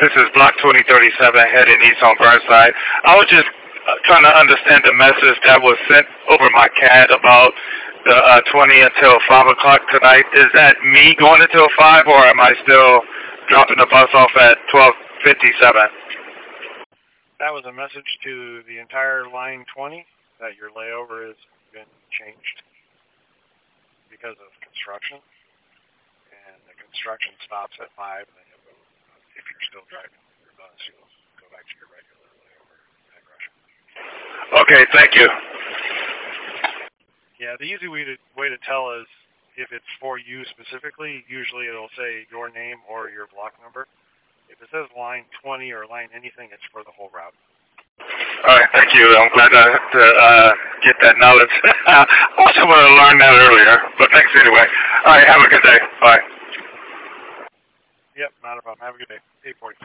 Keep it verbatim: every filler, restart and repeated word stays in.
This is Block twenty thirty-seven heading east on Burnside. I was just uh, trying to understand the message that was sent over my C A D about the uh, twenty until five o'clock tonight. Is that me going until five, or am I still dropping the bus off at twelve fifty-seven? That was a message to the entire line twenty that your layover has been changed because of construction. And the construction stops at five, and then you'll go, if you're still driving your bus, you'll go back to your regular layover at Gresham. Okay, thank you. Yeah, the easy way to, way to tell is if it's for you specifically, usually it'll say your name or your block number. If it says line twenty or line anything, it's for the whole route. All right, thank you. I'm glad to, to uh, get that knowledge. I wish I would have learned that earlier, but thanks anyway. All right, have a good day. Bye. Yep, not a problem. Have a good day. eight forty.